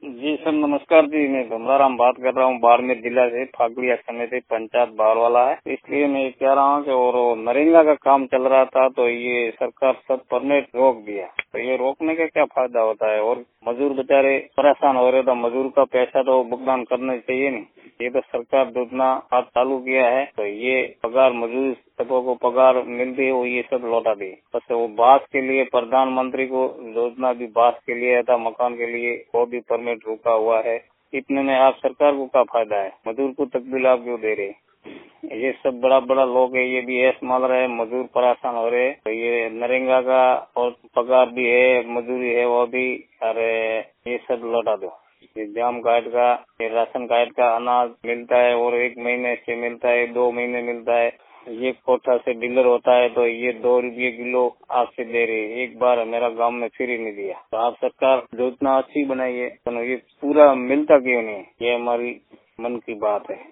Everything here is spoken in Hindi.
जी सर, नमस्कार जी। मैं धुमलाराम बात कर रहा हूँ बाड़मेर जिला से। फागड़िया समिति पंचायत बाड़वाला है। इसलिए मैं कह रहा हूँ कि और नरेगा का काम चल रहा था तो ये सरकार सब परमिट रोक दिया। तो ये रोकने का क्या फायदा होता है? और मजदूर बेचारे परेशान हो रहे, तो मजदूर का पैसा तो भुगतान करना चाहिए नहीं। ये तो सरकार दूसरा हाथ चालू किया है, तो ये पगार मजदूर सबों को पगार मिलती है वो ये सब लौटा दी। बस वो बास के लिए प्रधानमंत्री को योजना भी बास के लिए था, मकान के लिए वो भी परमिट रुका हुआ है। इतने में आप सरकार को क्या फायदा है? मजदूर को तकलीफ आप क्यों दे रहे? ये सब बड़ा बड़ा लोग है, ये भी ऐस माल रहे, मजदूर परेशान हो रहे। तो ये नरेगा का और पगार भी है, मजदूरी है वो भी, अरे ये सब लौटा दो। ये जाम कार्ड का, ये राशन कार्ड का अनाज मिलता है और 1 महीने से मिलता है, 2 महीने मिलता है। ये कोठा से डीलर होता है तो ये 2 रुपये किलो आपसे दे रही है। एक बार मेरा गांव में फ्री नहीं दिया। तो आप सरकार जो इतना अच्छी बनाई है तो ये पूरा मिलता क्यों नहीं? ये हमारी मन की बात है।